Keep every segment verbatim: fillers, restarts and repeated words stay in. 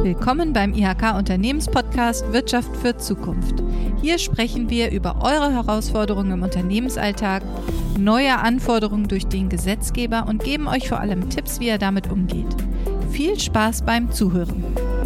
Willkommen beim I H K Unternehmenspodcast Wirtschaft für Zukunft. Hier sprechen wir über eure Herausforderungen im Unternehmensalltag, neue Anforderungen durch den Gesetzgeber und geben euch vor allem Tipps, wie ihr damit umgeht. Viel Spaß beim Zuhören.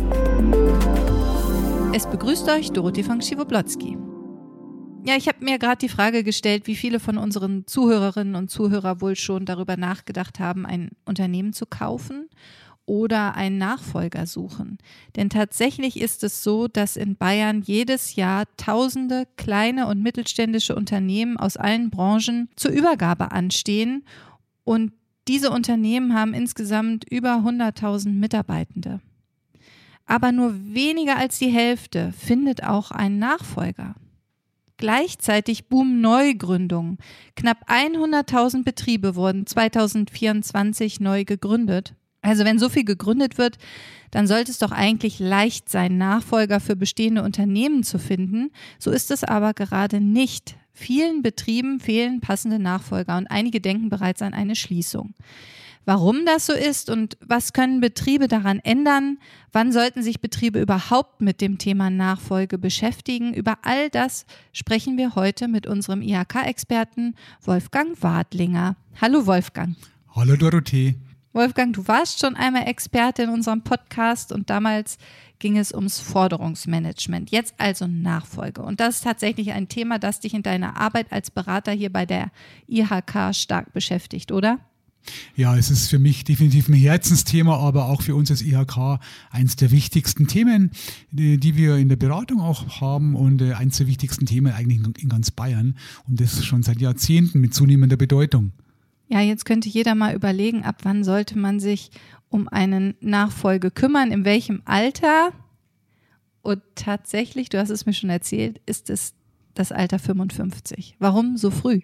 Es begrüßt euch Dorothee von Krzywoblocki. Ja, ich habe mir gerade die Frage gestellt, wie viele von unseren Zuhörerinnen und Zuhörern wohl schon darüber nachgedacht haben, ein Unternehmen zu kaufen oder einen Nachfolger suchen. Denn tatsächlich ist es so, dass in Bayern jedes Jahr tausende kleine und mittelständische Unternehmen aus allen Branchen zur Übergabe anstehen und diese Unternehmen haben insgesamt über hunderttausend Mitarbeitende. Aber nur weniger als die Hälfte findet auch einen Nachfolger. Gleichzeitig boomen Neugründungen. Knapp hunderttausend Betriebe wurden zweitausendvierundzwanzig neu gegründet. Also wenn so viel gegründet wird, dann sollte es doch eigentlich leicht sein, Nachfolger für bestehende Unternehmen zu finden. So ist es aber gerade nicht. Vielen Betrieben fehlen passende Nachfolger und einige denken bereits an eine Schließung. Warum das so ist und was können Betriebe daran ändern? Wann sollten sich Betriebe überhaupt mit dem Thema Nachfolge beschäftigen? Über all das sprechen wir heute mit unserem I H K-Experten Wolfgang Wadlinger. Hallo Wolfgang. Hallo Dorothee. Wolfgang, du warst schon einmal Experte in unserem Podcast und damals ging es ums Forderungsmanagement. Jetzt also Nachfolge. Und das ist tatsächlich ein Thema, das dich in deiner Arbeit als Berater hier bei der I H K stark beschäftigt, oder? Ja, es ist für mich definitiv ein Herzensthema, aber auch für uns als I H K eines der wichtigsten Themen, die wir in der Beratung auch haben und eines der wichtigsten Themen eigentlich in ganz Bayern und das schon seit Jahrzehnten mit zunehmender Bedeutung. Ja, jetzt könnte jeder mal überlegen, ab wann sollte man sich um einen Nachfolge kümmern, in welchem Alter? Und tatsächlich, du hast es mir schon erzählt, ist es das Alter fünfundfünfzig. Warum so früh?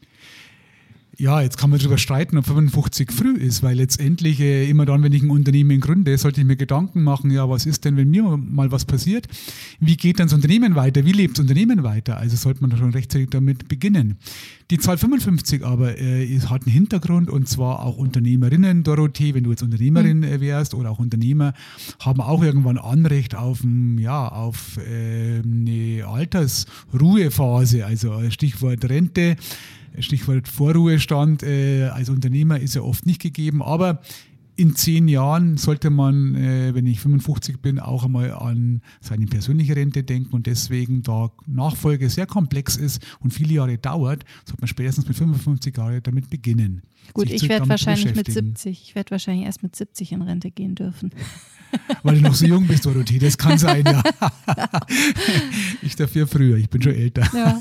Ja, jetzt kann man darüber streiten, ob fünfundfünfzig früh ist, weil letztendlich äh, immer dann, wenn ich ein Unternehmen gründe, sollte ich mir Gedanken machen, ja, was ist denn, wenn mir mal was passiert? Wie geht dann das Unternehmen weiter? Wie lebt das Unternehmen weiter? Also sollte man schon rechtzeitig damit beginnen. Die Zahl fünfundfünfzig aber äh, hat einen Hintergrund und zwar auch Unternehmerinnen, Dorothee, wenn du jetzt Unternehmerin mhm. wärst oder auch Unternehmer, haben auch irgendwann Anrecht auf, ja, auf äh, eine Altersruhephase, also Stichwort Rente. Stichwort Vorruhestand äh, als Unternehmer ist ja oft nicht gegeben, aber in zehn Jahren sollte man, äh, wenn ich fünfundfünfzig bin, auch einmal an seine persönliche Rente denken und deswegen, da Nachfolge sehr komplex ist und viele Jahre dauert, sollte man spätestens mit fünfundfünfzig Jahren damit beginnen. Gut, ich werde wahrscheinlich mit siebzig, ich werde wahrscheinlich erst mit siebzig in Rente gehen dürfen. Weil du noch so jung bist, Dorothee, das kann sein, ja. Ich dafür früher, ich bin schon älter. Ja.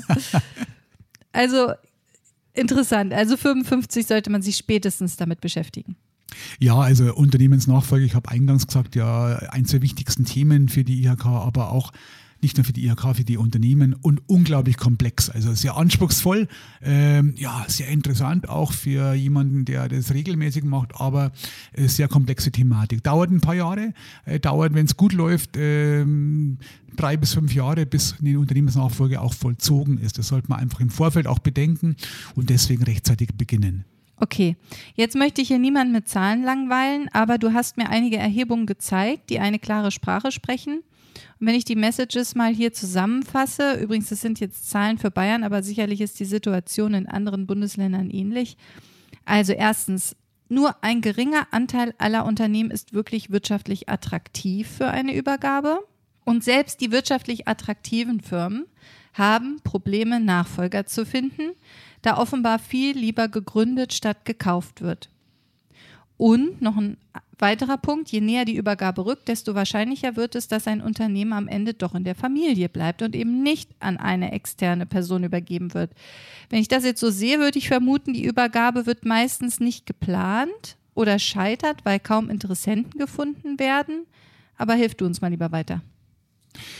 Also interessant, also fünfundfünfzig sollte man sich spätestens damit beschäftigen. Ja, also Unternehmensnachfolge, ich habe eingangs gesagt, ja, eines der wichtigsten Themen für die I H K, aber auch nicht nur für die I H K, für die Unternehmen und unglaublich komplex, also sehr anspruchsvoll, ähm, ja, sehr interessant auch für jemanden, der das regelmäßig macht, aber äh, sehr komplexe Thematik. Dauert ein paar Jahre, äh, dauert, wenn es gut läuft, ähm, drei bis fünf Jahre, bis eine Unternehmensnachfolge auch vollzogen ist. Das sollte man einfach im Vorfeld auch bedenken und deswegen rechtzeitig beginnen. Okay, jetzt möchte ich hier niemanden mit Zahlen langweilen, aber du hast mir einige Erhebungen gezeigt, die eine klare Sprache sprechen. Und wenn ich die Messages mal hier zusammenfasse, übrigens, das sind jetzt Zahlen für Bayern, aber sicherlich ist die Situation in anderen Bundesländern ähnlich. Also erstens, nur ein geringer Anteil aller Unternehmen ist wirklich wirtschaftlich attraktiv für eine Übergabe. Und selbst die wirtschaftlich attraktiven Firmen haben Probleme, Nachfolger zu finden, da offenbar viel lieber gegründet statt gekauft wird. Und noch ein weiterer Punkt, je näher die Übergabe rückt, desto wahrscheinlicher wird es, dass ein Unternehmen am Ende doch in der Familie bleibt und eben nicht an eine externe Person übergeben wird. Wenn ich das jetzt so sehe, würde ich vermuten, die Übergabe wird meistens nicht geplant oder scheitert, weil kaum Interessenten gefunden werden. Aber hilf du uns mal lieber weiter.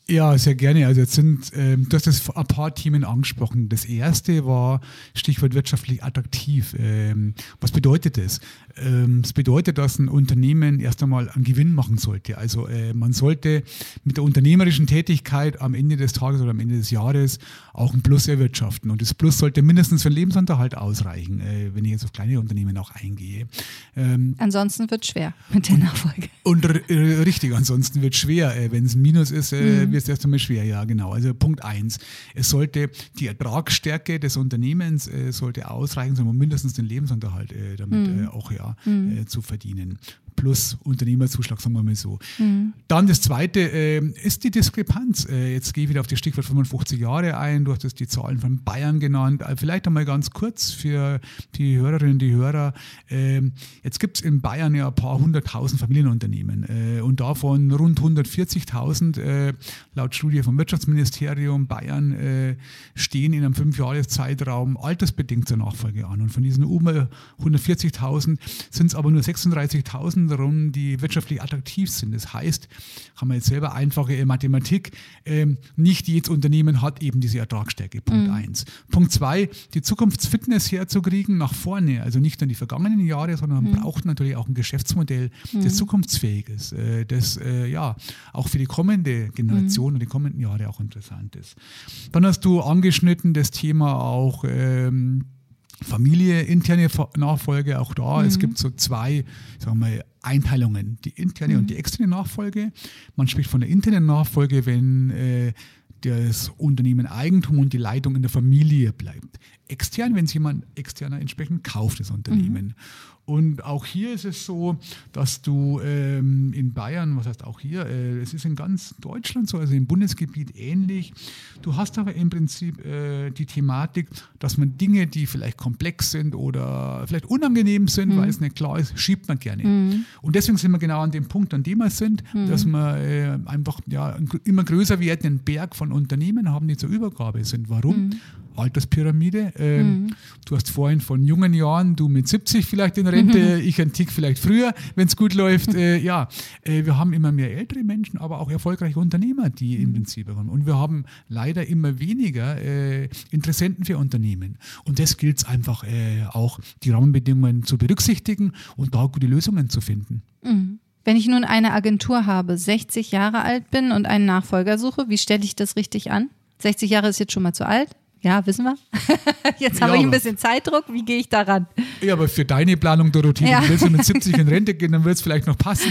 Ja, sehr gerne. Also jetzt sind, ähm, du hast das ein paar Themen angesprochen. Das erste war Stichwort wirtschaftlich attraktiv. Ähm, was bedeutet das? Ähm, das bedeutet, dass ein Unternehmen erst einmal einen Gewinn machen sollte. Also äh, man sollte mit der unternehmerischen Tätigkeit am Ende des Tages oder am Ende des Jahres auch ein Plus erwirtschaften. Und das Plus sollte mindestens für den Lebensunterhalt ausreichen, äh, wenn ich jetzt auf kleine Unternehmen auch eingehe. Ähm, ansonsten wird es schwer mit der Nachfolge. Und äh, richtig, ansonsten wird es schwer. Äh, wenn es ein Minus ist, äh, mhm. wird es erst einmal schwer. Ja, genau. Also Punkt eins. Es sollte die Ertragsstärke des Unternehmens äh, sollte ausreichen, sondern mindestens den Lebensunterhalt äh, damit mhm. äh, auch ja, mhm. äh, zu verdienen. Plus Unternehmerzuschlag, sagen wir mal so. Mhm. Dann das Zweite äh, ist die Diskrepanz. Äh, jetzt gehe ich wieder auf das Stichwort fünfundfünfzig Jahre ein. Du hast das die Zahlen von Bayern genannt. Äh, vielleicht einmal ganz kurz für die Hörerinnen und die Hörer. Äh, jetzt gibt es in Bayern ja ein paar hunderttausend Familienunternehmen äh, und davon rund hundertvierzigtausend äh, laut Studie vom Wirtschaftsministerium Bayern äh, stehen in einem Fünfjahreszeitraum altersbedingt zur Nachfolge an. Und von diesen über hundertvierzigtausend sind es aber nur sechsunddreißigtausend darum, die wirtschaftlich attraktiv sind. Das heißt, haben wir jetzt selber einfache Mathematik, ähm, nicht jedes Unternehmen hat eben diese Ertragsstärke, Punkt eins. Mhm. Punkt zwei, die Zukunftsfitness herzukriegen nach vorne, also nicht nur die vergangenen Jahre, sondern man mhm. braucht natürlich auch ein Geschäftsmodell, das mhm. zukunftsfähig ist, äh, das äh, ja auch für die kommende Generation mhm. und die kommenden Jahre auch interessant ist. Dann hast du angeschnitten das Thema auch ähm, Familie, interne Nachfolge, auch da. Mhm. Es gibt so zwei, sagen wir mal, Einteilungen, die interne mhm. und die externe Nachfolge. Man spricht von der internen Nachfolge, wenn äh, das Unternehmen Eigentum und die Leitung in der Familie bleibt. Extern, wenn es jemand externer entsprechend kauft, das Unternehmen. Mhm. Und auch hier ist es so, dass du ähm, in Bayern, was heißt auch hier, äh, es ist in ganz Deutschland so, also im Bundesgebiet ähnlich. Du hast aber im Prinzip äh, die Thematik, dass man Dinge, die vielleicht komplex sind oder vielleicht unangenehm sind, mhm. weil es nicht klar ist, schiebt man gerne. Mhm. Und deswegen sind wir genau an dem Punkt, an dem wir sind, mhm. dass wir äh, einfach ja, einen immer größer werdenden Berg von Unternehmen haben, die zur Übergabe sind. Warum? Mhm. Alterspyramide. Ähm, mhm. Du hast vorhin von jungen Jahren, du mit siebzig vielleicht in Rente, mhm. ich einen Tick vielleicht früher, wenn es gut läuft. Äh, ja, äh, wir haben immer mehr ältere Menschen, aber auch erfolgreiche Unternehmer, die mhm. im Prinzip haben. Und wir haben leider immer weniger äh, Interessenten für Unternehmen. Und das gilt es einfach äh, auch, die Rahmenbedingungen zu berücksichtigen und da gute Lösungen zu finden. Mhm. Wenn ich nun eine Agentur habe, sechzig Jahre alt bin und einen Nachfolger suche, wie stelle ich das richtig an? sechzig Jahre ist jetzt schon mal zu alt. Ja, wissen wir. Jetzt habe ja, ich ein bisschen Zeitdruck. Wie gehe ich daran? Ja, aber für deine Planung, Dorothee, ja. willst du mit siebzig in Rente gehen, dann wird es vielleicht noch passen.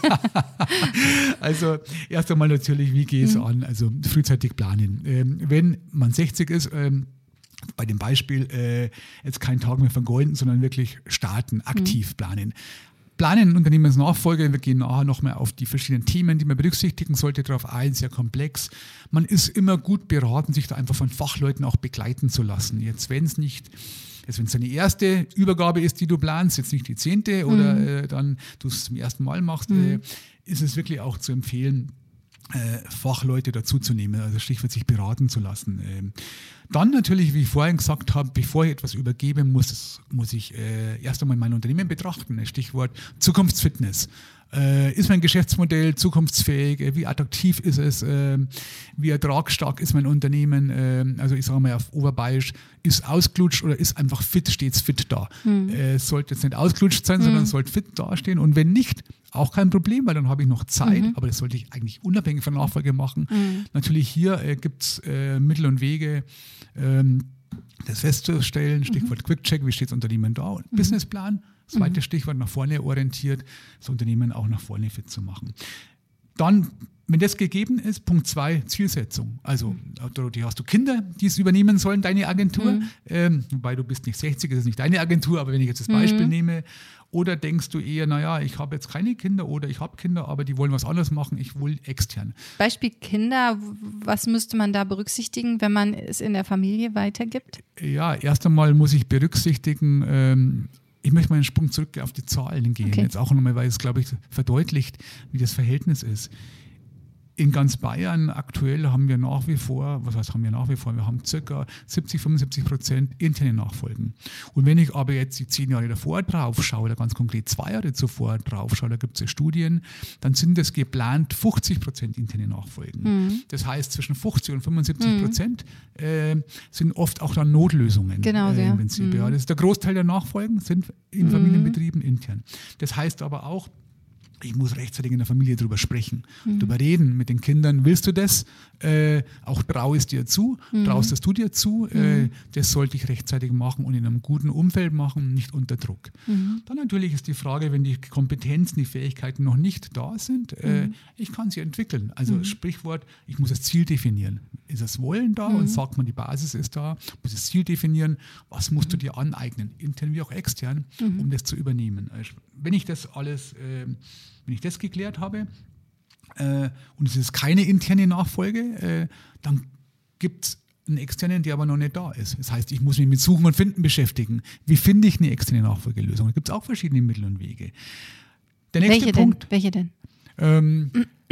Also erst einmal natürlich, wie gehe ich es mhm. an? Also frühzeitig planen. Ähm, wenn man sechzig ist, ähm, bei dem Beispiel äh, jetzt keinen Tag mehr vergeuden, sondern wirklich starten, aktiv mhm. planen. Planen, Unternehmensnachfolge, wir gehen nachher noch mal auf die verschiedenen Themen, die man berücksichtigen sollte, darauf ein, sehr komplex. Man ist immer gut beraten, sich da einfach von Fachleuten auch begleiten zu lassen. Jetzt, wenn es nicht, jetzt wenn es deine erste Übergabe ist, die du planst, jetzt nicht die zehnte oder mhm. äh, dann du es zum ersten Mal machst, mhm. äh, ist es wirklich auch zu empfehlen, äh, Fachleute dazuzunehmen, also Stichwort sich beraten zu lassen. Ähm, Dann natürlich, wie ich vorhin gesagt habe, bevor ich etwas übergebe, muss, muss ich äh, erst einmal mein Unternehmen betrachten. Stichwort Zukunftsfitness. Äh, ist mein Geschäftsmodell zukunftsfähig? Äh, wie attraktiv ist es? Äh, wie ertragsstark ist mein Unternehmen? Äh, also ich sage mal auf Oberbayerisch, ist ausgelutscht oder ist einfach fit, stets fit da. Mhm. Äh, sollte jetzt nicht ausgelutscht sein, mhm. sondern sollte fit dastehen. Und wenn nicht, auch kein Problem, weil dann habe ich noch Zeit, mhm. aber das sollte ich eigentlich unabhängig von Nachfolge machen. Mhm. Natürlich hier äh, gibt es äh, Mittel und Wege, ähm, das festzustellen. Stichwort mhm. Quick-Check, wie steht das Unternehmen da? Und mhm. Businessplan, zweites mhm. Stichwort, nach vorne orientiert, das Unternehmen auch nach vorne fit zu machen. Dann, wenn das gegeben ist, Punkt zwei, Zielsetzung. Also, Dorothee, hast du Kinder, die es übernehmen sollen, deine Agentur? Mhm. Ähm, wobei du bist nicht sechzig, das ist nicht deine Agentur, aber wenn ich jetzt das Beispiel mhm. nehme, oder denkst du eher, naja, ich habe jetzt keine Kinder oder ich habe Kinder, aber die wollen was anderes machen, ich will extern. Beispiel Kinder, was müsste man da berücksichtigen, wenn man es in der Familie weitergibt? Ja, erst einmal muss ich berücksichtigen, ähm, ich möchte mal einen Sprung zurück auf die Zahlen gehen, okay. jetzt auch nochmal, weil es, glaube ich, verdeutlicht, wie das Verhältnis ist. In ganz Bayern aktuell haben wir nach wie vor, was heißt haben wir nach wie vor, wir haben ca. siebzig, fünfundsiebzig Prozent interne Nachfolgen. Und wenn ich aber jetzt die zehn Jahre davor drauf schaue, oder ganz konkret zwei Jahre zuvor drauf schaue, da gibt es ja Studien, dann sind es geplant fünfzig Prozent interne Nachfolgen. Mhm. Das heißt, zwischen fünfzig und fünfundsiebzig Prozent mhm. äh, sind oft auch dann Notlösungen. Genau, äh, ja. im Prinzip. Mhm. Ja, das ist der Großteil der Nachfolgen sind in Familienbetrieben mhm. intern. Das heißt aber auch, ich muss rechtzeitig in der Familie drüber sprechen, mhm. drüber reden mit den Kindern. Willst du das? Äh, auch traue es dir zu, mhm. traust es du dir zu. Mhm. Äh, das sollte ich rechtzeitig machen und in einem guten Umfeld machen, nicht unter Druck. Mhm. Dann natürlich ist die Frage, wenn die Kompetenzen, die Fähigkeiten noch nicht da sind, äh, mhm. ich kann sie entwickeln. Also mhm. Sprichwort, ich muss das Ziel definieren. Ist das Wollen da mhm. und sagt man, die Basis ist da, muss das Ziel definieren, was musst mhm. du dir aneignen, intern wie auch extern, mhm. um das zu übernehmen. Also, wenn ich das alles äh, Wenn ich das geklärt habe äh, und es ist keine interne Nachfolge, äh, dann gibt es einen externen, der aber noch nicht da ist. Das heißt, ich muss mich mit Suchen und Finden beschäftigen. Wie finde ich eine externe Nachfolgelösung? Da gibt es auch verschiedene Mittel und Wege. Der nächste Welche Punkt, denn? Welche denn? Ähm,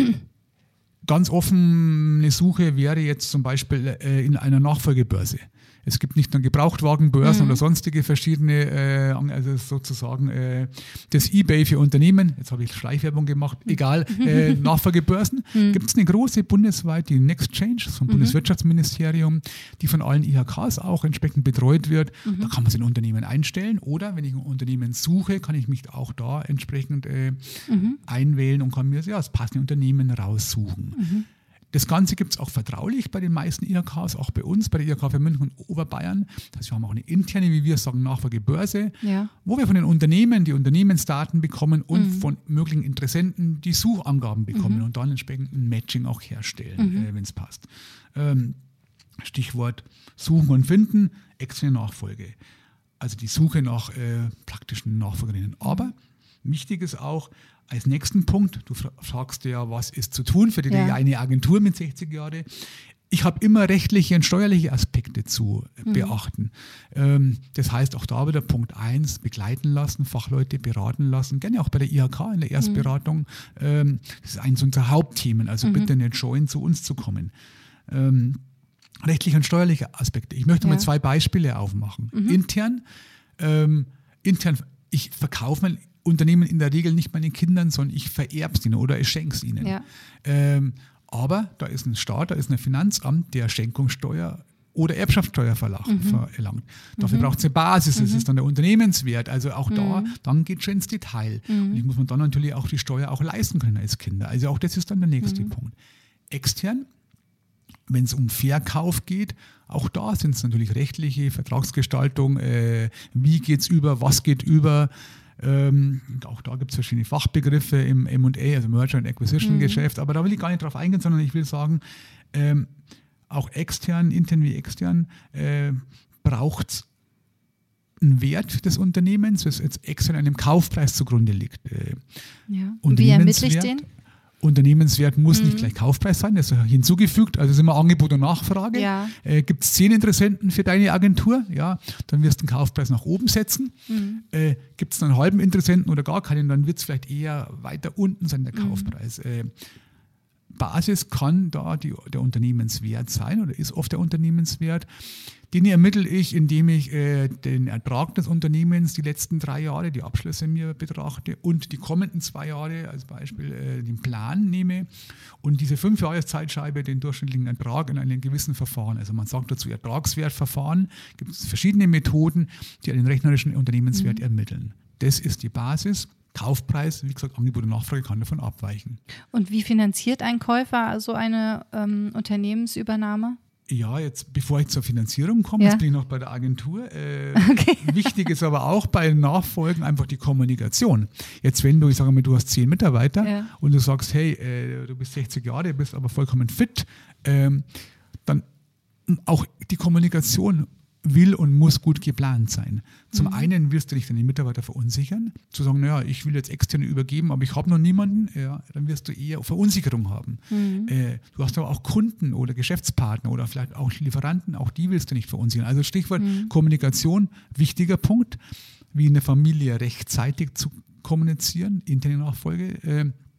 ganz offen eine Suche wäre jetzt zum Beispiel äh, in einer Nachfolgebörse. Es gibt nicht nur Gebrauchtwagenbörsen mhm. oder sonstige verschiedene, äh, also sozusagen äh, das eBay für Unternehmen, jetzt habe ich Schleichwerbung gemacht, egal, äh, Nachfolgebörsen, mhm. gibt es eine große bundesweit, die NextChange vom mhm. Bundeswirtschaftsministerium, die von allen I H Ks auch entsprechend betreut wird. Mhm. Da kann man sein Unternehmen einstellen oder wenn ich ein Unternehmen suche, kann ich mich auch da entsprechend äh, mhm. einwählen und kann mir ja, das passende Unternehmen raussuchen. Mhm. Das Ganze gibt es auch vertraulich bei den meisten I H Ks, auch bei uns, bei der I H K für München und Oberbayern. Das heißt, wir haben auch eine interne, wie wir sagen, Nachfolgebörse, ja. wo wir von den Unternehmen die Unternehmensdaten bekommen und mhm. von möglichen Interessenten die Suchangaben bekommen mhm. und dann entsprechend ein Matching auch herstellen, mhm. äh, wenn es passt. Ähm, Stichwort Suchen und Finden, externe Nachfolge. Also die Suche nach äh, praktischen Nachfolgerinnen. Aber wichtig ist auch, als nächsten Punkt, du fragst ja, was ist zu tun für die ja. eine Agentur mit sechzig Jahren. Ich habe immer rechtliche und steuerliche Aspekte zu mhm. beachten. Ähm, das heißt, auch da wieder Punkt eins, begleiten lassen, Fachleute beraten lassen, gerne auch bei der I H K in der Erstberatung. Mhm. Ähm, das ist eines unserer Hauptthemen, also mhm. bitte nicht scheuen, zu uns zu kommen. Ähm, rechtliche und steuerliche Aspekte. Ich möchte ja. mal zwei Beispiele aufmachen. Mhm. Intern, ähm, intern, ich verkaufe mein Unternehmen in der Regel nicht meinen Kindern, sondern ich vererbe es ihnen oder ich schenke es ihnen. Ja. Ähm, aber da ist ein Staat, da ist ein Finanzamt, der Schenkungssteuer oder Erbschaftssteuer verlangt, mhm. verlangt. Dafür mhm. braucht es eine Basis, das mhm. ist dann der Unternehmenswert. Also auch mhm. da, dann geht es schon ins Detail. Mhm. Und ich muss man dann natürlich auch die Steuer auch leisten können als Kinder. Also auch das ist dann der nächste mhm. Punkt. Extern, wenn es um Verkauf geht, auch da sind es natürlich rechtliche, Vertragsgestaltung, äh, wie geht es über, was geht über. Ähm, auch da gibt es verschiedene Fachbegriffe im M und A, also Merger and Acquisition mhm. Geschäft, aber da will ich gar nicht drauf eingehen, sondern ich will sagen, ähm, auch extern, intern wie extern, äh, braucht es einen Wert des Unternehmens, das jetzt extern einem Kaufpreis zugrunde liegt. Äh, ja. Wie ermittle ich den? Unternehmenswert muss mhm. nicht gleich Kaufpreis sein, das ist hinzugefügt, also ist immer Angebot und Nachfrage. Ja. Äh, gibt es zehn Interessenten für deine Agentur, ja, dann wirst du den Kaufpreis nach oben setzen. Mhm. Äh, gibt es einen halben Interessenten oder gar keinen, dann wird es vielleicht eher weiter unten sein, der Kaufpreis. Mhm. Äh, Basis kann da die, der Unternehmenswert sein oder ist oft der Unternehmenswert. Den ermittle ich, indem ich äh, den Ertrag des Unternehmens die letzten drei Jahre, die Abschlüsse mir betrachte und die kommenden zwei Jahre als Beispiel äh, den Plan nehme und diese fünf Jahres Zeitscheibe den durchschnittlichen Ertrag in einem gewissen Verfahren, also man sagt dazu Ertragswertverfahren, gibt es verschiedene Methoden, die den rechnerischen Unternehmenswert mhm. ermitteln. Das ist die Basis. Kaufpreis, wie gesagt, Angebot und Nachfrage kann davon abweichen. Und wie finanziert ein Käufer so eine ähm, Unternehmensübernahme? Ja, jetzt bevor ich zur Finanzierung komme, ja. jetzt bin ich noch bei der Agentur. Äh, okay. Wichtig ist aber auch bei Nachfolgen einfach die Kommunikation. Jetzt wenn du, ich sage mal, du hast zehn Mitarbeiter ja. und du sagst, hey, äh, du bist sechzig Jahre, bist aber vollkommen fit, ähm, dann auch die Kommunikation will und muss gut geplant sein. Zum mhm. einen wirst du dich deine Mitarbeiter verunsichern, zu sagen, naja, ich will jetzt externe übergeben, aber ich habe noch niemanden, ja, dann wirst du eher Verunsicherung haben. Mhm. Äh, du hast aber auch Kunden oder Geschäftspartner oder vielleicht auch Lieferanten, auch die willst du nicht verunsichern. Also Stichwort mhm. Kommunikation, wichtiger Punkt, wie in der Familie rechtzeitig zu kommunizieren, interne Nachfolge. Äh,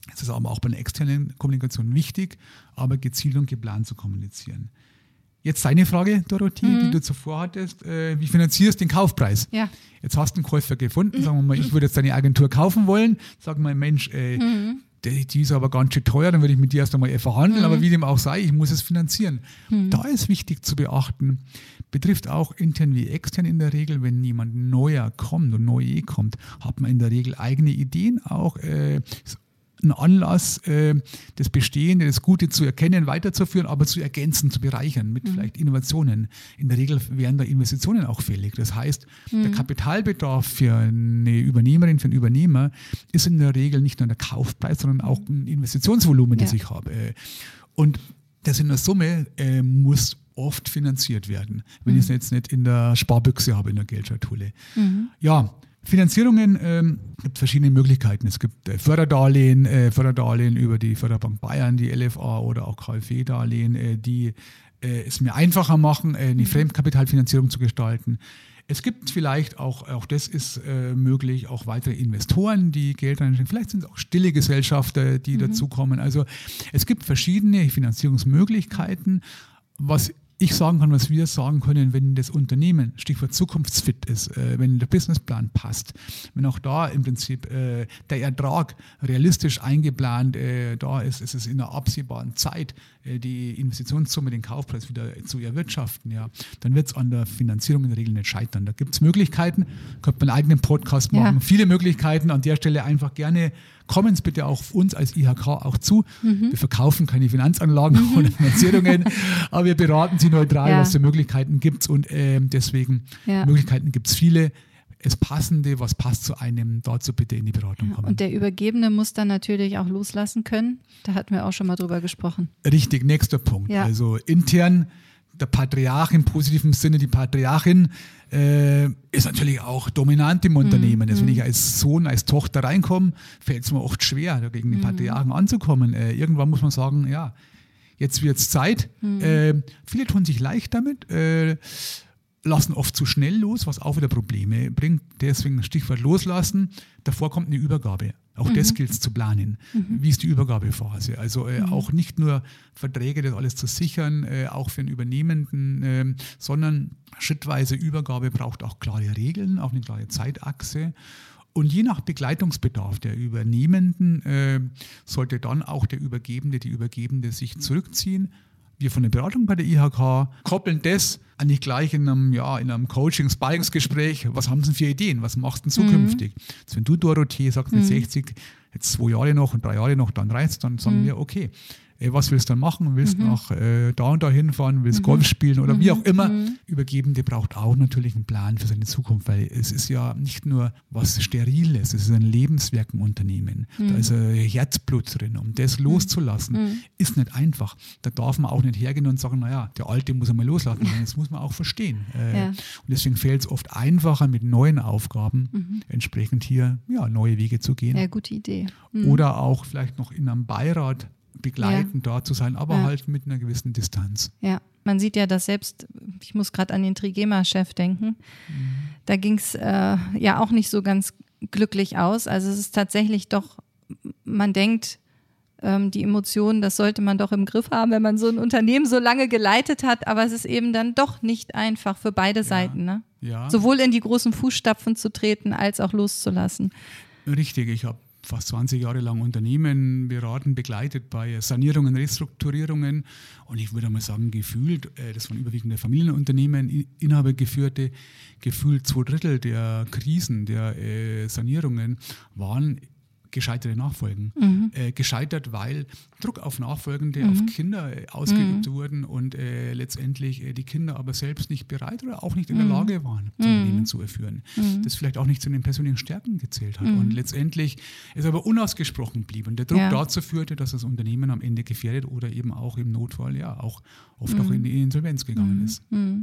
Es ist aber auch bei einer externen Kommunikation wichtig, aber gezielt und geplant zu kommunizieren. Jetzt deine Frage, Dorothee, mhm. die du zuvor hattest. Äh, wie finanzierst du den Kaufpreis? Ja. Jetzt hast du einen Käufer gefunden. Sagen wir mal, ich würde jetzt deine Agentur kaufen wollen. Sag mal, Mensch, äh, mhm. die, die ist aber ganz schön teuer, dann würde ich mit dir erst einmal verhandeln. Mhm. Aber wie dem auch sei, ich muss es finanzieren. Mhm. Da ist wichtig zu beachten, betrifft auch intern wie extern in der Regel, wenn jemand neuer kommt und neu kommt, hat man in der Regel eigene Ideen auch. Äh, einen Anlass, äh, das Bestehende, das Gute zu erkennen, weiterzuführen, aber zu ergänzen, zu bereichern mit mhm. vielleicht Innovationen. In der Regel wären da Investitionen auch fällig. Das heißt, mhm. der Kapitalbedarf für eine Übernehmerin, für einen Übernehmer ist in der Regel nicht nur der Kaufpreis, sondern auch ein Investitionsvolumen, ja. das ich habe. Und das in der Summe äh, muss oft finanziert werden, wenn mhm. ich es jetzt nicht in der Sparbüchse habe, in der Geldschatulle. Mhm. Ja, Finanzierungen ähm, gibt verschiedene Möglichkeiten. Es gibt äh, Förderdarlehen, äh, Förderdarlehen über die Förderbank Bayern, die L F A oder auch K f W-Darlehen, äh, die äh, es mir einfacher machen, äh, eine Fremdkapitalfinanzierung zu gestalten. Es gibt vielleicht auch, auch das ist äh, möglich, auch weitere Investoren, die Geld reinstecken. Vielleicht sind es auch stille Gesellschafter, die mhm. dazukommen. Also es gibt verschiedene Finanzierungsmöglichkeiten. Was ich sagen kann, was wir sagen können, wenn das Unternehmen, Stichwort zukunftsfit ist, äh, wenn der Businessplan passt, wenn auch da im Prinzip äh, der Ertrag realistisch eingeplant äh, da ist, ist es in der absehbaren Zeit äh, die Investitionssumme, den Kaufpreis wieder zu erwirtschaften, ja, dann wird es an der Finanzierung in der Regel nicht scheitern. Da gibt es Möglichkeiten, könnte man einen eigenen Podcast machen, ja. viele Möglichkeiten, an der Stelle einfach gerne kommen Sie bitte auch uns als I H K auch zu. Mhm. Wir verkaufen keine Finanzanlagen mhm. oder Finanzierungen, aber wir beraten Sie neutral, ja. was für Möglichkeiten gibt es. Und äh, deswegen, ja. Möglichkeiten gibt es viele. Das Passende, was passt zu einem, dazu bitte in die Beratung kommen. Und der Übergebene muss dann natürlich auch loslassen können. Da hatten wir auch schon mal drüber gesprochen. Richtig, nächster Punkt. Ja. Also intern der Patriarch im positiven Sinne, die Patriarchin, äh, ist natürlich auch dominant im Unternehmen. Mhm. Also wenn ich als Sohn, als Tochter reinkomme, fällt es mir oft schwer, gegen den Patriarchen mhm. anzukommen. Äh, irgendwann muss man sagen, ja, jetzt wird es Zeit. Mhm. Äh, viele tun sich leicht damit, äh, lassen oft zu schnell los, was auch wieder Probleme bringt. Deswegen Stichwort loslassen. Davor kommt eine Übergabe. Auch mhm. das gilt es zu planen. Mhm. Wie ist die Übergabephase? Also äh, mhm. auch nicht nur Verträge, das alles zu sichern, äh, auch für den Übernehmenden, äh, sondern schrittweise Übergabe braucht auch klare Regeln, auch eine klare Zeitachse. Und je nach Begleitungsbedarf der Übernehmenden äh, sollte dann auch der Übergebende, die Übergebende sich zurückziehen. Wir von der Beratung bei der I H K koppeln das eigentlich gleich in einem, ja, in einem Coaching-, Sparringsgespräch. Was haben Sie denn für Ideen? Was machst du denn zukünftig? Mhm. Jetzt, wenn du, Dorothee, sagst mit mhm. sechzig, jetzt zwei Jahre noch und drei Jahre noch, dann reizt, dann sagen mhm. wir, okay, äh, was willst du dann machen? Willst du mhm. nach äh, da und da hinfahren? Willst mhm. Golf spielen oder mhm. wie auch immer? Mhm. Übergebende braucht auch natürlich einen Plan für seine Zukunft, weil es ist ja nicht nur was Steriles, es ist ein Lebenswerk im Unternehmen. Mhm. Da ist ein Herzblut drin. Um das loszulassen, mhm. ist nicht einfach. Da darf man auch nicht hergehen und sagen, naja, der Alte muss einmal loslassen. Das muss man auch verstehen. Äh, ja. Und deswegen fällt es oft einfacher, mit neuen Aufgaben mhm. entsprechend hier ja, neue Wege zu gehen. Ja, gute Idee. Mhm. Oder auch vielleicht noch in einem Beirat begleitend ja. da zu sein, aber ja. halt mit einer gewissen Distanz. Ja, man sieht ja, dass selbst, ich muss gerade an den Trigema-Chef denken, mhm. da ging es äh, ja auch nicht so ganz glücklich aus. Also es ist tatsächlich doch, man denkt, ähm, die Emotionen, das sollte man doch im Griff haben, wenn man so ein Unternehmen so lange geleitet hat, aber es ist eben dann doch nicht einfach für beide ja. Seiten, ne? Ja. Sowohl in die großen Fußstapfen zu treten, als auch loszulassen. Richtig, ich habe fast zwanzig Jahre lang Unternehmen beraten, begleitet bei Sanierungen, Restrukturierungen und ich würde mal sagen, gefühlt, das waren überwiegend Familienunternehmen, inhabergeführte, gefühlt zwei Drittel der Krisen, der Sanierungen waren gescheiterte Nachfolgen. Mhm. Äh, gescheitert, weil Druck auf Nachfolgende, mhm. auf Kinder äh, ausgeübt mhm. wurden und äh, letztendlich äh, die Kinder aber selbst nicht bereit oder auch nicht in der Lage waren, das mhm. Unternehmen zu führen. Mhm. Das vielleicht auch nicht zu den persönlichen Stärken gezählt hat. Mhm. Und letztendlich es aber unausgesprochen blieb und der Druck ja. dazu führte, dass das Unternehmen am Ende gefährdet oder eben auch im Notfall ja auch oft mhm. auch in die Insolvenz gegangen mhm. ist.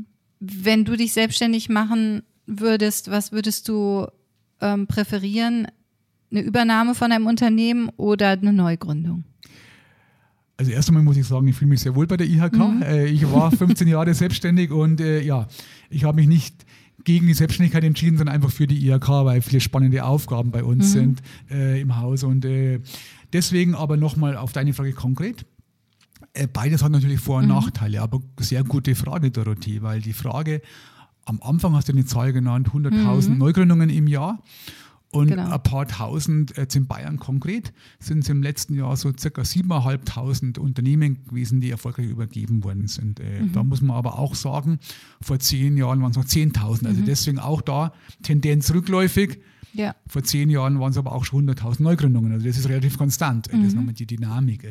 Wenn du dich selbstständig machen würdest, was würdest du ähm, präferieren? Eine Übernahme von einem Unternehmen oder eine Neugründung? Also erst einmal muss ich sagen, ich fühle mich sehr wohl bei der I H K. Mhm. Ich war fünfzehn Jahre selbstständig und äh, ja, ich habe mich nicht gegen die Selbstständigkeit entschieden, sondern einfach für die I H K, weil viele spannende Aufgaben bei uns mhm. sind äh, im Haus. Und äh, deswegen aber nochmal auf deine Frage konkret. Äh, beides hat natürlich Vor- und mhm. Nachteile, aber sehr gute Frage, Dorothee, weil die Frage, am Anfang hast du eine Zahl genannt, hunderttausend mhm. Neugründungen im Jahr. Und genau. ein paar tausend, jetzt in Bayern konkret, sind es im letzten Jahr so circa siebentausendfünfhundert Unternehmen gewesen, die erfolgreich übergeben worden sind. Äh, mhm. Da muss man aber auch sagen, vor zehn Jahren waren es noch zehntausend. Also mhm. deswegen auch da Tendenz rückläufig. Ja. Vor zehn Jahren waren es aber auch schon hunderttausend Neugründungen. Also das ist relativ konstant. Mhm. Das ist nochmal die Dynamik.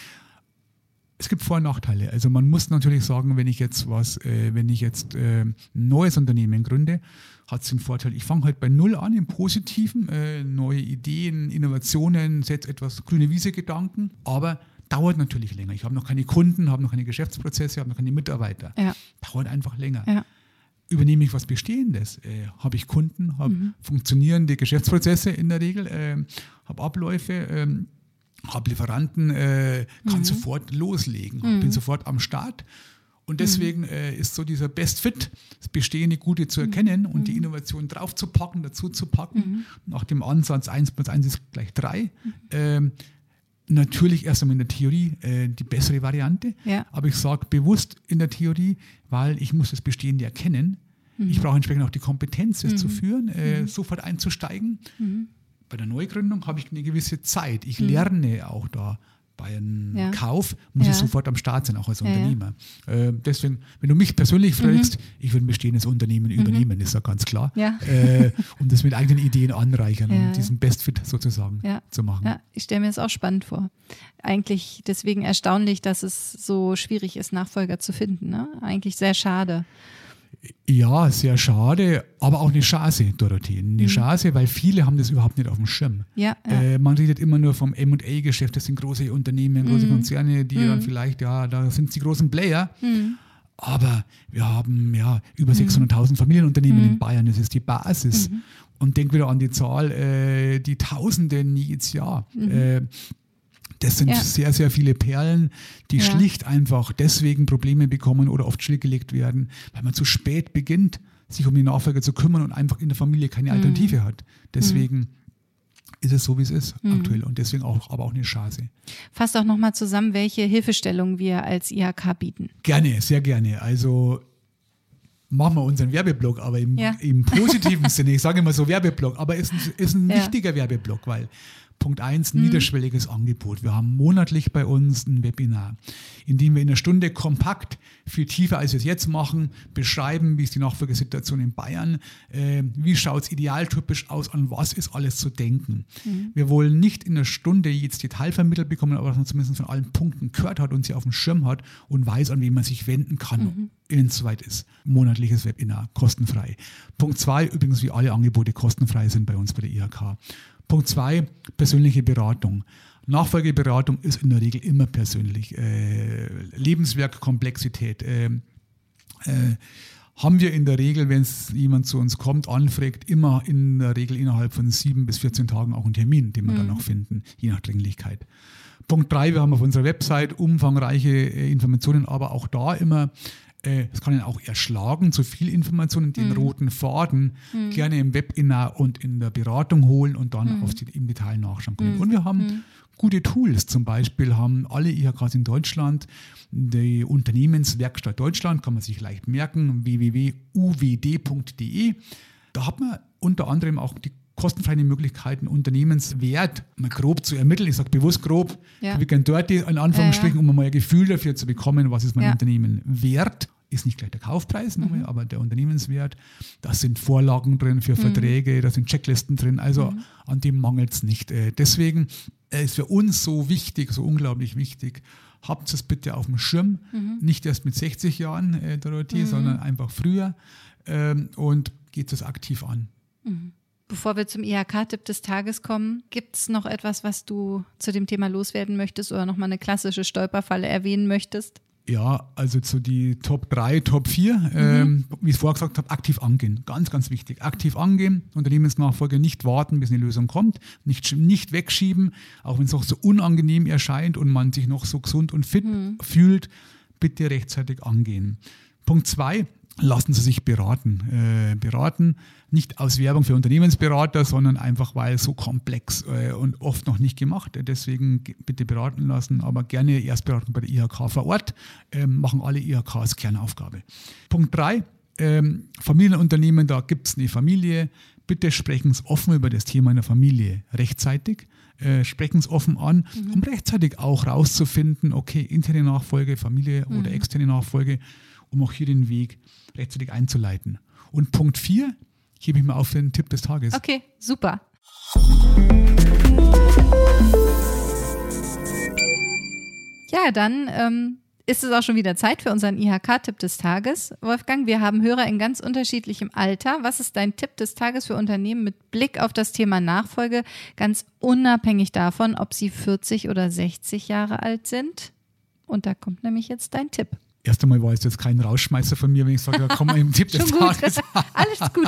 Es gibt Vor- und Nachteile. Also man muss natürlich sagen, wenn ich jetzt was, äh, wenn ich jetzt äh, ein neues Unternehmen gründe, hat es den Vorteil, ich fange halt bei Null an im Positiven, äh, neue Ideen, Innovationen, setze etwas grüne Wiese-Gedanken, aber dauert natürlich länger. Ich habe noch keine Kunden, habe noch keine Geschäftsprozesse, habe noch keine Mitarbeiter. Ja. Dauert einfach länger. Ja. Übernehme ich was Bestehendes, äh, habe ich Kunden, habe mhm. funktionierende Geschäftsprozesse in der Regel, äh, habe Abläufe, äh, habe Lieferanten, äh, kann mhm. sofort loslegen, mhm. bin sofort am Start. Und deswegen mhm. äh, ist so dieser Best Fit, das Bestehende Gute zu erkennen mhm. und die Innovation draufzupacken, dazu zu packen, mhm. nach dem Ansatz eins plus eins ist gleich drei. Mhm. Ähm, natürlich erst einmal in der Theorie äh, die bessere Variante, ja. aber ich sage bewusst in der Theorie, weil ich muss das Bestehende erkennen. Mhm. Ich brauche entsprechend auch die Kompetenz, das mhm. zu führen, äh, mhm. sofort einzusteigen. Mhm. Bei der Neugründung habe ich eine gewisse Zeit. Ich mhm. lerne auch da. Bei einem ja. Kauf muss ja. ich sofort am Start sein, auch als ja, Unternehmer. Ja. Äh, deswegen, wenn du mich persönlich fragst, mhm. ich würde ein bestehendes Unternehmen mhm. übernehmen, ist ja ganz klar. Ja. Äh, um das mit eigenen Ideen anreichern, ja. um diesen Best Fit sozusagen ja. zu machen. Ja, ich stelle mir das auch spannend vor. Eigentlich deswegen erstaunlich, dass es so schwierig ist, Nachfolger zu finden. Ne? Eigentlich sehr schade. Ja, sehr schade, aber auch eine Chance, Dorothee. Eine mhm. Chance, weil viele haben das überhaupt nicht auf dem Schirm. Ja, ja. Äh, man redet immer nur vom M und A-Geschäft, das sind große Unternehmen, große mhm. Konzerne, die mhm. dann vielleicht, ja, da sind die großen Player. Mhm. Aber wir haben ja über mhm. sechshunderttausend Familienunternehmen mhm. in Bayern, das ist die Basis. Mhm. Und denk wieder an die Zahl, äh, die Tausende jedes Jahr. Mhm. Äh, Das sind ja. sehr, sehr viele Perlen, die ja. schlicht einfach deswegen Probleme bekommen oder oft stillgelegt werden, weil man zu spät beginnt, sich um die Nachfolger zu kümmern und einfach in der Familie keine Alternative mhm. hat. Deswegen mhm. ist es so, wie es ist mhm. aktuell und deswegen auch, aber auch eine Chance. Fass auch nochmal zusammen, welche Hilfestellung wir als I H K bieten. Gerne, sehr gerne. Also machen wir unseren Werbeblock, aber im, ja. im positiven Sinne. Ich sage immer so Werbeblock, aber es ist, ist ein ja. wichtiger Werbeblock, weil Punkt eins, ein mhm. niederschwelliges Angebot. Wir haben monatlich bei uns ein Webinar, in dem wir in einer Stunde kompakt, viel tiefer als wir es jetzt machen, beschreiben, wie ist die Nachfolgesituation in Bayern, äh, wie schaut es idealtypisch aus, an was ist alles zu denken. Mhm. Wir wollen nicht in einer Stunde jetzt Detail vermittelt bekommen, aber dass man zumindest von allen Punkten gehört hat und sie auf dem Schirm hat und weiß, an wen man sich wenden kann, mhm. wenn es soweit ist. Monatliches Webinar, kostenfrei. Punkt zwei, übrigens wie alle Angebote kostenfrei sind bei uns bei der I H K. Punkt zwei, persönliche Beratung. Nachfolgeberatung ist in der Regel immer persönlich. Äh, Lebenswerkkomplexität äh, äh, haben wir in der Regel, wenn es jemand zu uns kommt, anfragt, immer in der Regel innerhalb von sieben bis vierzehn Tagen auch einen Termin, den wir mhm. dann noch finden, je nach Dringlichkeit. Punkt drei, wir haben auf unserer Website umfangreiche äh, Informationen, aber auch da immer, es kann ihn auch erschlagen, zu viel Informationen, den mhm. roten Faden mhm. gerne im Webinar und in der Beratung holen und dann mhm. auf die, im Detail nachschauen können. Mhm. Und wir haben mhm. gute Tools, zum Beispiel haben alle I H Ks in Deutschland die Unternehmenswerkstatt Deutschland, kann man sich leicht merken, w w w punkt u w d punkt d e. Da hat man unter anderem auch die kostenfreie Möglichkeiten, Unternehmenswert mal grob zu ermitteln. Ich sage bewusst grob, ja. wie kann dort in Anführungsstrichen, ja, ja. um mal ein Gefühl dafür zu bekommen, was ist mein ja. Unternehmen wert. Ist nicht gleich der Kaufpreis, mhm. aber der Unternehmenswert. Da sind Vorlagen drin für mhm. Verträge, da sind Checklisten drin, also mhm. an dem mangelt es nicht. Deswegen ist für uns so wichtig, so unglaublich wichtig, habt es bitte auf dem Schirm, mhm. nicht erst mit sechzig Jahren, äh, Dorothee, mhm. sondern einfach früher ähm, und geht es aktiv an. Mhm. Bevor wir zum I H K-Tipp des Tages kommen, gibt es noch etwas, was du zu dem Thema loswerden möchtest oder nochmal eine klassische Stolperfalle erwähnen möchtest? Ja, also zu die Top drei, Top vier, mhm. ähm, wie ich es vorher gesagt habe, aktiv angehen. Ganz, ganz wichtig. Aktiv angehen, Unternehmensnachfolge nicht warten, bis eine Lösung kommt, nicht, nicht wegschieben, auch wenn es auch so unangenehm erscheint und man sich noch so gesund und fit mhm. fühlt, bitte rechtzeitig angehen. Punkt zwei, lassen Sie sich beraten. Äh, beraten, nicht aus Werbung für Unternehmensberater, sondern einfach, weil so komplex äh, und oft noch nicht gemacht. Deswegen bitte beraten lassen, aber gerne Erstberatung bei der I H K vor Ort. Ähm, machen alle I H Ks Kernaufgabe. Punkt drei, ähm, Familienunternehmen, da gibt es eine Familie. Bitte sprechen Sie offen über das Thema in der Familie rechtzeitig. Äh, sprechen es offen an, mhm. um rechtzeitig auch rauszufinden, okay, interne Nachfolge, Familie mhm. oder externe Nachfolge, um auch hier den Weg rechtzeitig einzuleiten. Und Punkt vier, hebe ich mal auf den Tipp des Tages. Okay, super. Ja, dann ähm, ist es auch schon wieder Zeit für unseren I H K-Tipp des Tages. Wolfgang, wir haben Hörer in ganz unterschiedlichem Alter. Was ist dein Tipp des Tages für Unternehmen mit Blick auf das Thema Nachfolge, ganz unabhängig davon, ob sie vierzig oder sechzig Jahre alt sind? Und da kommt nämlich jetzt dein Tipp. Erst einmal war es jetzt kein Rausschmeißer von mir, wenn ich sage, ja, komm mal im Tipp des Tages. Alles gut.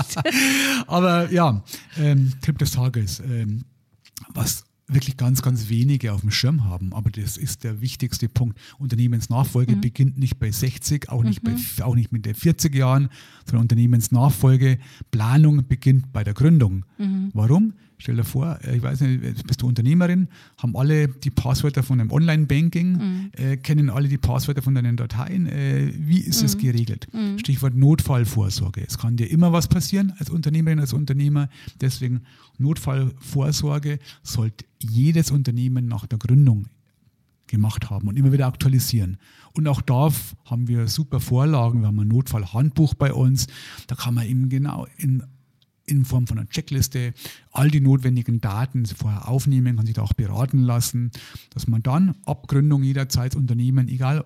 Aber ja, ähm, Tipp des Tages, ähm, was wirklich ganz, ganz wenige auf dem Schirm haben, aber das ist der wichtigste Punkt. Unternehmensnachfolge mhm. beginnt nicht bei sechzig, auch nicht, mhm. bei, auch nicht mit den vierzig Jahren, sondern Unternehmensnachfolge, Planung beginnt bei der Gründung. Mhm. Warum? Stell dir vor, ich weiß nicht, bist du Unternehmerin, haben alle die Passwörter von einem Online-Banking, mhm. äh, kennen alle die Passwörter von deinen Dateien. Äh, wie ist mhm. es geregelt? Mhm. Stichwort Notfallvorsorge. Es kann dir immer was passieren als Unternehmerin, als Unternehmer. Deswegen Notfallvorsorge sollte jedes Unternehmen nach der Gründung gemacht haben und immer wieder aktualisieren. Und auch da haben wir super Vorlagen. Wir haben ein Notfallhandbuch bei uns. Da kann man eben genau in in Form von einer Checkliste all die notwendigen Daten vorher aufnehmen, kann sich da auch beraten lassen, dass man dann ab Gründung jederzeit Unternehmen, egal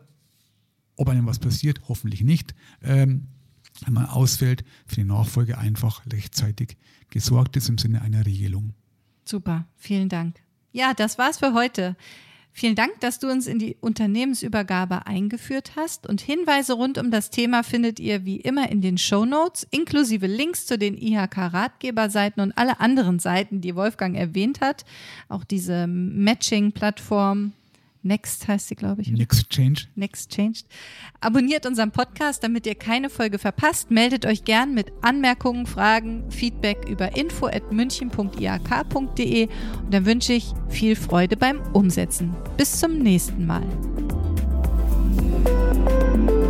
ob einem was passiert, hoffentlich nicht, ähm, wenn man ausfällt, für die Nachfolge einfach rechtzeitig gesorgt ist im Sinne einer Regelung. Super, vielen Dank. Ja, das war's für heute. Vielen Dank, dass du uns in die Unternehmensübergabe eingeführt hast, und Hinweise rund um das Thema findet ihr wie immer in den Shownotes, inklusive Links zu den I H K-Ratgeberseiten und alle anderen Seiten, die Wolfgang erwähnt hat. Auch diese Matching-Plattform, Next heißt sie, glaube ich. Nextchange. Nextchange. Abonniert unseren Podcast, damit ihr keine Folge verpasst. Meldet euch gern mit Anmerkungen, Fragen, Feedback über info at münchen punkt i h k punkt d e, und dann wünsche ich viel Freude beim Umsetzen. Bis zum nächsten Mal.